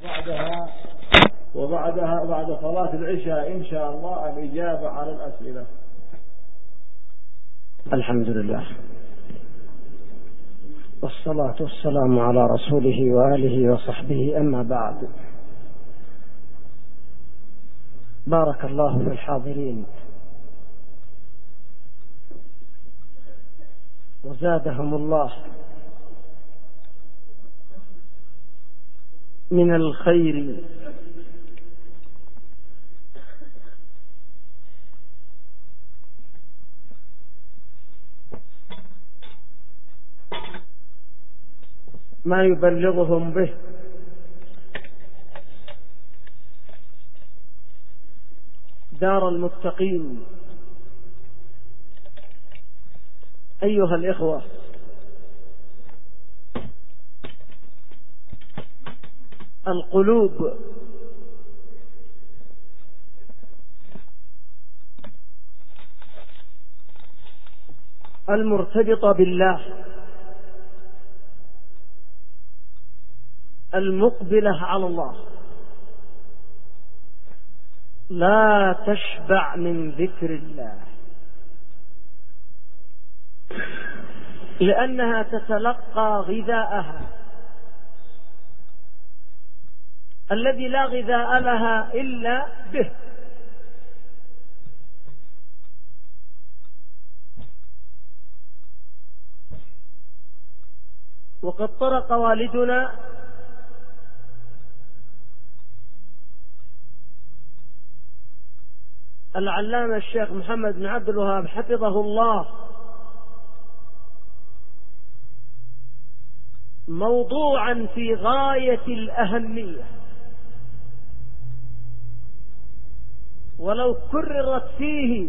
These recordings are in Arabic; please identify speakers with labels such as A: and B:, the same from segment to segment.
A: وبعدها بعد صلاة العشاء إن شاء الله الإجابة على الأسئلة.
B: الحمد لله والصلاة والسلام على رسوله وآله وصحبه، أما بعد. بارك الله في الحاضرين وزادهم الله من الخير ما يبلغهم به دار المتقين. أيها الإخوة، القلوب المرتبطة بالله المقبلة على الله لا تشبع من ذكر الله، لأنها تتلقى غذاءها الذي لا غذاء لها إلا به. وقد طرق والدنا العلامة الشيخ محمد بن عبد الوهاب حفظه الله موضوعا في غاية الأهمية، ولو كررت فيه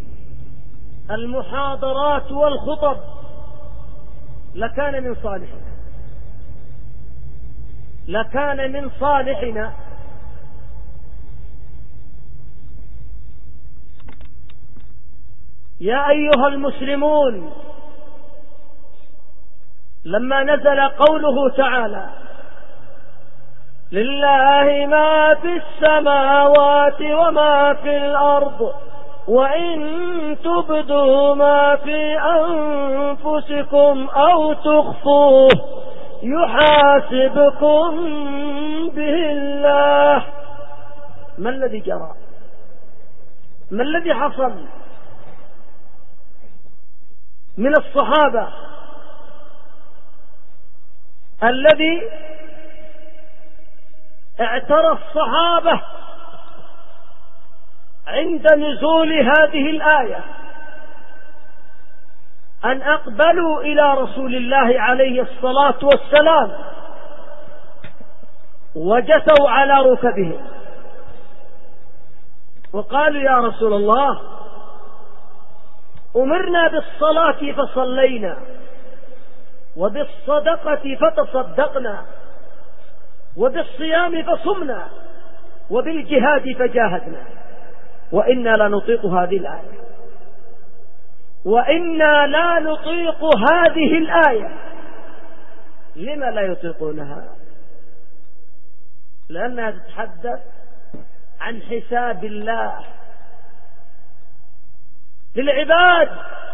B: المحاضرات والخطب لكان من صالحنا. يا أيها المسلمون، لما نزل قوله تعالى: لله ما في السماوات وما في الأرض وإن تبدوا ما في أنفسكم أو تخفوه يحاسبكم به الله، ما الذي جرى؟ ما الذي حصل من الصحابة الذي اعترى الصحابة عند نزول هذه الآية أن أقبلوا إلى رسول الله عليه الصلاة والسلام وجثوا على ركبهم وقالوا: يا رسول الله، أمرنا بالصلاة فصلينا، وبالصدقة فتصدقنا، وبالصيام فصمنا، وبالجهاد فجاهدنا، وإنا لا نطيق هذه الآية، وإنا لا نطيق هذه الآية. لما لا يطيقونها؟ لأنها تتحدث عن حساب الله للعباد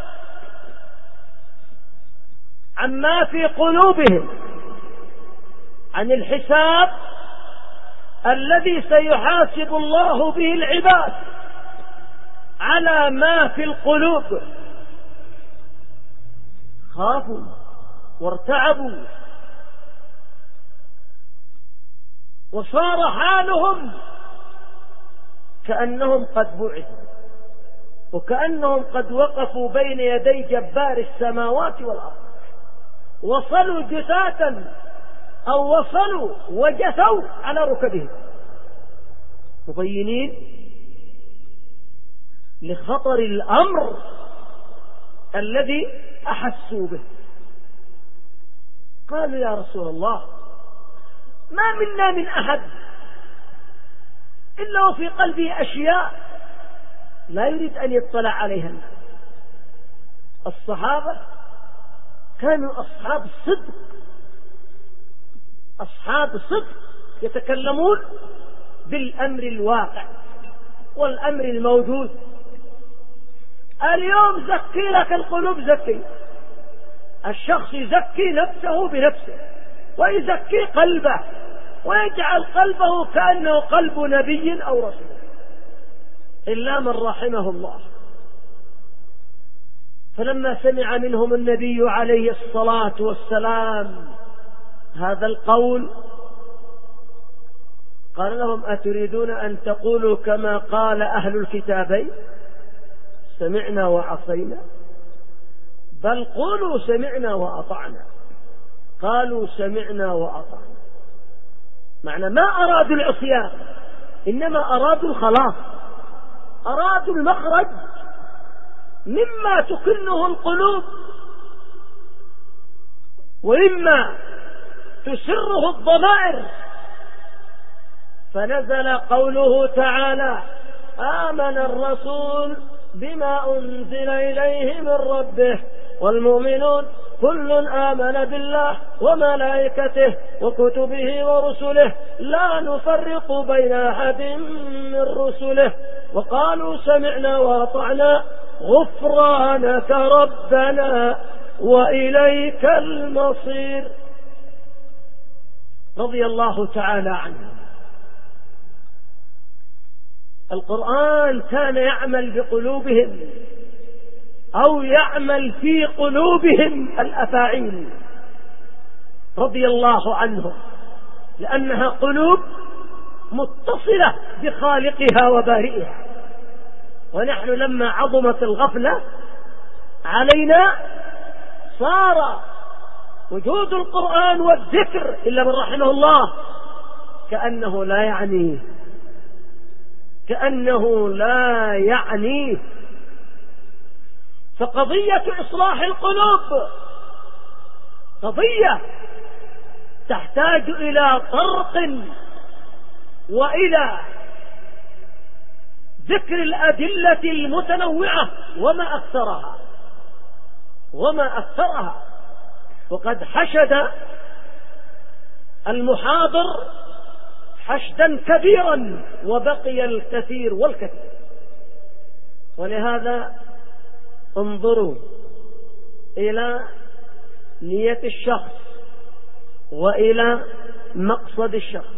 B: عما في قلوبهم، عن الحساب الذي سيحاسب الله به العباد على ما في القلوب. خافوا وارتعبوا وصار حالهم كأنهم قد بعثوا، وكأنهم قد وقفوا بين يدي جبار السماوات والأرض، وصلوا جثاة أو وصلوا وجثوا على ركبهم، مبينين لخطر الأمر الذي أحسوا به. قالوا: يا رسول الله، ما منا من أحد إلا وفي قلبه أشياء لا يريد أن يطلع عليها الناس. الصحابة كانوا أصحاب صدق يتكلمون بالأمر الواقع والأمر الموجود. اليوم زكي لك القلوب، زكي الشخص، يزكي نفسه بنفسه ويزكي قلبه ويجعل قلبه كأنه قلب نبي أو رسول، إلا من رحمه الله. فلما سمع منهم النبي عليه الصلاة والسلام هذا القول قال لهم: أتريدون أن تقولوا كما قال أهل الكتابين سمعنا وعصينا؟ بل قولوا سمعنا وأطعنا. قالوا سمعنا وأطعنا، معنى ما أرادوا العصيان، إنما أرادوا الخلاص، أرادوا المخرج مما تكنه القلوب ومما تسره الضمائر. فنزل قوله تعالى: آمن الرسول بما أنزل إليه من ربه والمؤمنون كل آمن بالله وملائكته وكتبه ورسله لا نفرق بين أحد من رسله وقالوا سمعنا وأطعنا غفرانك ربنا وإليك المصير. رضي الله تعالى عنه. القرآن كان يعمل بقلوبهم أو يعمل في قلوبهم الأفاعيل رضي الله عنهم، لأنها قلوب متصلة بخالقها وبارئها. ونحن لما عظمت الغفلة علينا صار وجود القرآن والذكر إلا من رحمه الله كأنه لا يعنيه. فقضية إصلاح القلوب قضية تحتاج إلى طرق وإلى ذكر الأدلة المتنوعة وما أكثرها. وقد حشد المحاضر حشدا كبيرا وبقي الكثير والكثير. ولهذا انظروا إلى نية الشخص وإلى مقصد الشخص.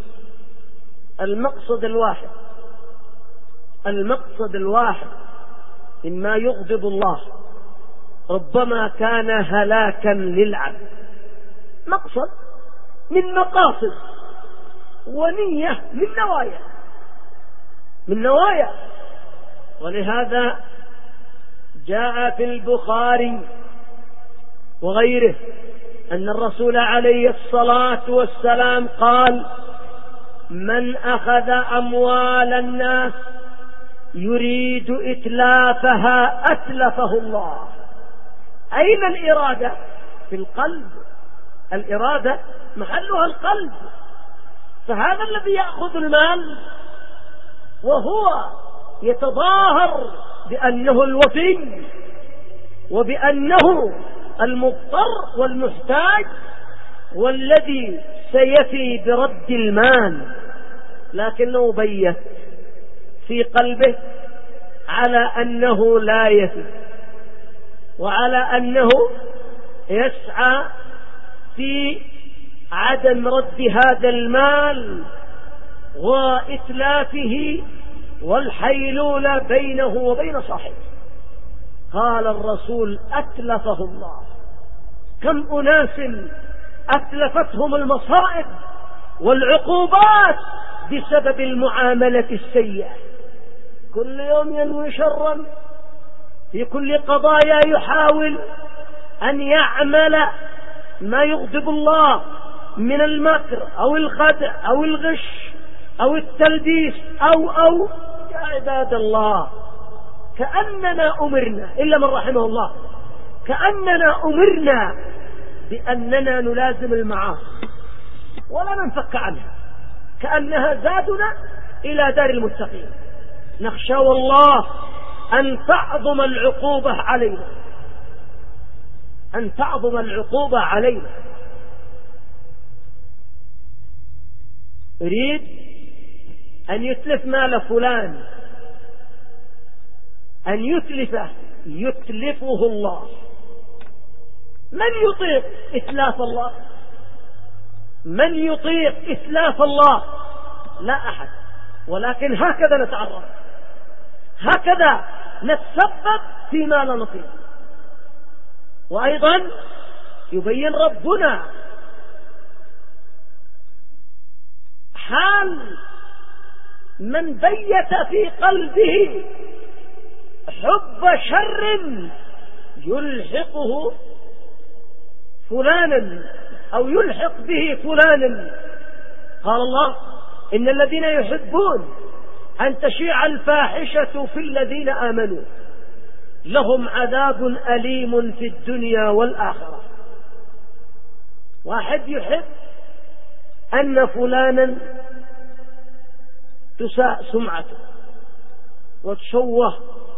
B: المقصد الواحد إما يغضب الله، ربما كان هلاكا للعبد، مقصد من مقاصد ونية من نوايا. ولهذا جاء في البخاري وغيره أن الرسول عليه الصلاة والسلام قال: من أخذ أموال الناس يريد إتلافها أتلفه الله. أين الإرادة؟ في القلب. الإرادة محلها القلب. فهذا الذي يأخذ المال وهو يتظاهر بأنه الوفي وبأنه المضطر والمحتاج والذي سيفي برد المال، لكنه بيت في قلبه على أنه لا يفي وعلى أنه يسعى في عدم رد هذا المال وإتلافه والحيلولة بينه وبين صاحبه. قال الرسول: أتلفه الله. كم أناس أتلفتهم المصائب والعقوبات بسبب المعاملة السيئة. كل يوم ينوي شرا، في كل قضايا يحاول أن يعمل ما يغضب الله من المكر أو الخدع أو الغش أو التلبيس أو يا عباد الله، كأننا أمرنا إلا من رحمه الله، كأننا أمرنا بأننا نلازم المعاصي ولا ننفك عنها، كأنها زادنا إلى دار المتقين. نخشى والله أن تعظم العقوبة علينا، يريد أن يتلف مال فلان، أن يتلفه يتلفه الله. من يطيق إتلاف الله؟ من يطيق إتلاف الله؟ لا أحد. ولكن هكذا نتعرض، هكذا نتسبب فيما لا نطيق. وأيضا يبين ربنا حال من بيت في قلبه حب شر يلحقه فلانا أو يلحق به فلانا. قال الله: إن الذين يحبون أن تشيع الفاحشة في الذين آمنوا لهم عذاب أليم في الدنيا والآخرة. واحد يحب أن فلانا تساء سمعته وتشوه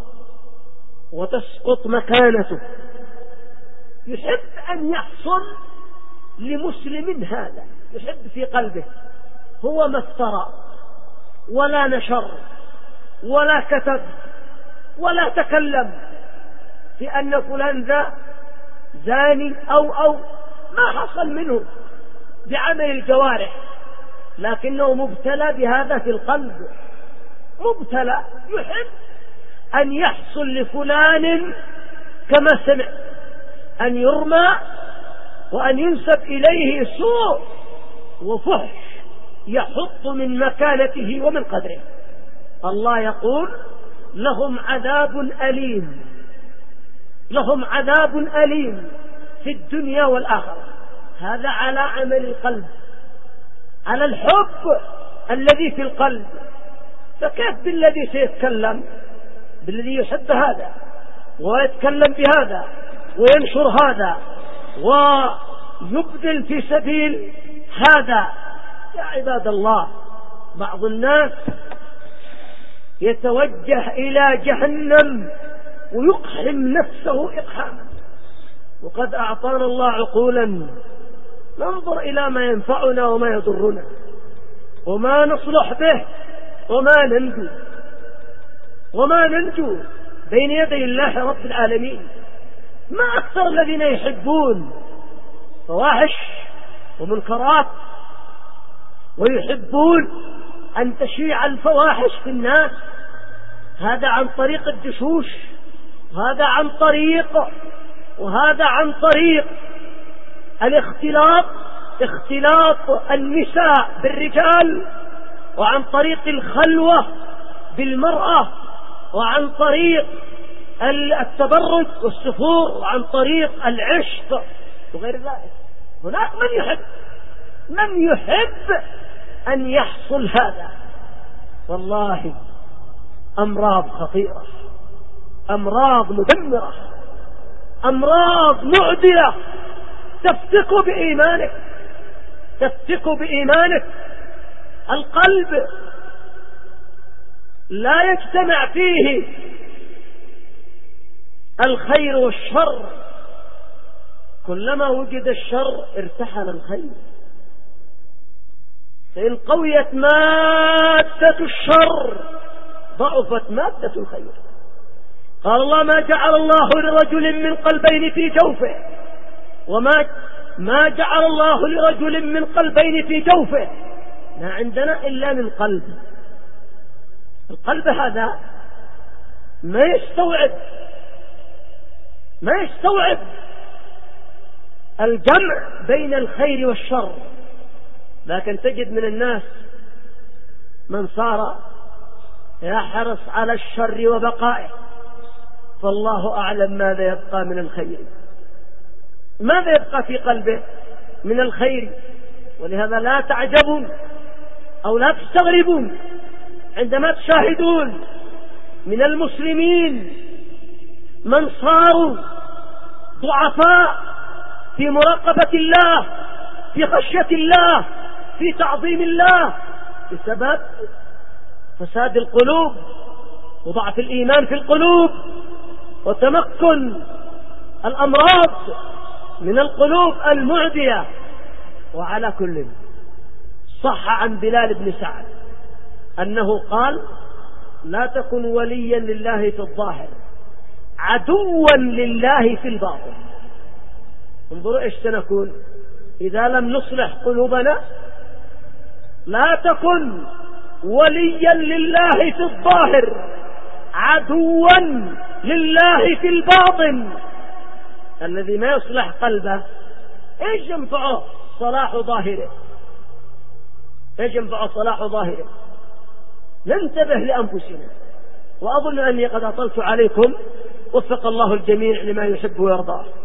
B: وتسقط مكانته، يحب أن يحصل لمسلم هذا، يحب في قلبه، هو ما افترى ولا نشر ولا كتب ولا تكلم في أن فلان ذا زاني أو ما حصل منه بعمل الجوارح، لكنه مبتلى بهذا في القلب، مبتلى، يحب أن يحصل لفلان كما سمع، أن يرمى وأن ينسب إليه سوء وفحش يحط من مكانته ومن قدره. الله يقول: لهم عذاب أليم، لهم عذاب أليم في الدنيا والآخرة. هذا على عمل القلب، على الحب الذي في القلب. فكيف بالذي سيتكلم، بالذي يحب هذا ويتكلم بهذا وينشر هذا ويبذل في سبيل هذا؟ يا عباد الله، بعض الناس يتوجه إلى جهنم ويقحم نفسه إقحاما، وقد أعطانا الله عقولا ننظر إلى ما ينفعنا وما يضرنا وما نصلح به وما ننجو بين يدي الله رب العالمين. ما أكثر الذين يحبون فواحش ومنكرات ويحبون أن تشيع الفواحش في الناس، هذا عن طريق الدشوش، وهذا عن طريق الاختلاط، اختلاط النساء بالرجال، وعن طريق الخلوة بالمرأة، وعن طريق التبرج والسفور، وعن طريق العشق وغير ذلك. هناك من يحب أن يحصل هذا. والله أمراض خطيرة، أمراض مدمرة، أمراض معدية تفتك بإيمانك. القلب لا يجتمع فيه الخير والشر، كلما وجد الشر ارتحل الخير. فإن قويت مادة الشر ضعفت مادة الخير. قال الله: ما جعل الله لرجل من قلبين في جوفه، ما جعل الله لرجل من قلبين في جوفه. ما عندنا إلا من قلب. القلب هذا ما يستوعب الجمع بين الخير والشر. لكن تجد من الناس من صار يحرص على الشر وبقائه، فالله أعلم ماذا يبقى من الخير، ماذا يبقى في قلبه من الخير. ولهذا لا تعجبون أو لا تستغربون عندما تشاهدون من المسلمين من صاروا ضعفاء في مراقبة الله، في خشية الله، في تعظيم الله، بسبب فساد القلوب وضعف الإيمان في القلوب وتمكن الأمراض من القلوب المعدية. وعلى كل صح عن بلال بن سعد أنه قال: لا تكن وليا لله في الظاهر عدوا لله في الباطن. انظروا إيش سنكون إذا لم نصلح قلوبنا. لا تكن وليا لله في الظاهر عدوا لله في الباطن. الذي ما يصلح قلبه ايش ينفعه صلاح ظاهره؟ ايش ينفعه صلاح ظاهره؟ ننتبه لأنفسنا. وأظن أني قد أطلت عليكم، وفق الله الجميع لما يحب ويرضاه.